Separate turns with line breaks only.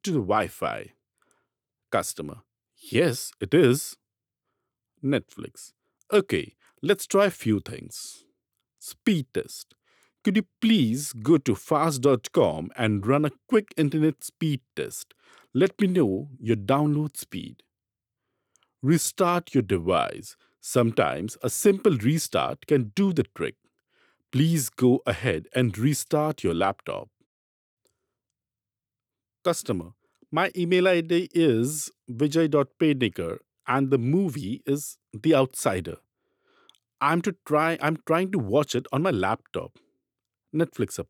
to the Wi Fi. Customer. Yes, it is. Netflix. Okay, let's try a few things. Speed test. Could you please go to fast.com and run a quick internet speed test? Let me know your download speed. Restart your device. Sometimes a simple restart can do the trick. Please go ahead and restart your laptop. Customer. My email ID is vijay.pednikar and the movie is The Outsider. I'm trying to watch it on my laptop. Netflix